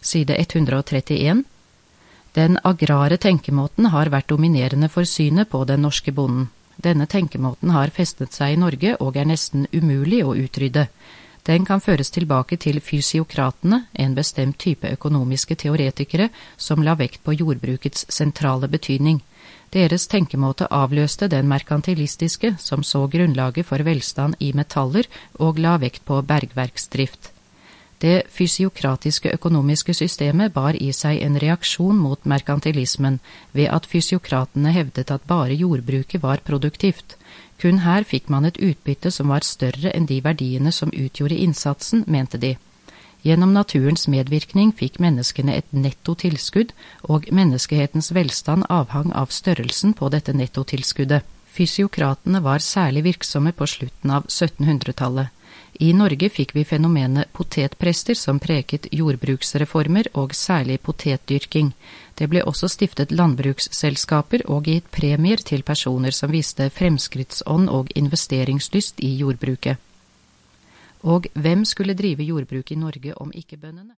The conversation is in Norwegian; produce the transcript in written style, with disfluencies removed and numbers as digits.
side 131. Den agrare tenkemåten har vært dominerende for synet på den norske bonden. Denne tenkemåten har festet seg i Norge og er nesten umulig å utrydde. Den kan føres tilbake til fysiokratene, en bestemt type økonomiske teoretikere som la vekt på jordbrukets sentrale betydning. Deres tenkemåte avløste den merkantilistiske, som så grunnlaget for velstand i metaller og la vekt på bergverksdrift. Det fysiokratiske økonomiske systemet bar i seg en reaksjon mot merkantilismen, ved at fysiokratene hevdet at bare jordbruket var produktivt. Kun her fikk man et utbytte som var større enn de verdiene som utgjorde innsatsen, mente de. Gjennom naturens medvirkning fikk menneskene et nettotilskudd, og menneskehetens velstand avhang av størrelsen på dette nettotilskuddet. Fysiokratene var særlig virksomme på slutten av 1700-tallet. I Norge fikk vi fenomenet potetprester som preket jordbruksreformer og særlig potetdyrking. Det ble også stiftet landbruksselskaper og gitt premier til personer som viste fremskrittsånd og investeringslyst i jordbruket. Og hvem skulle drive jordbruk i Norge om ikke bøndene?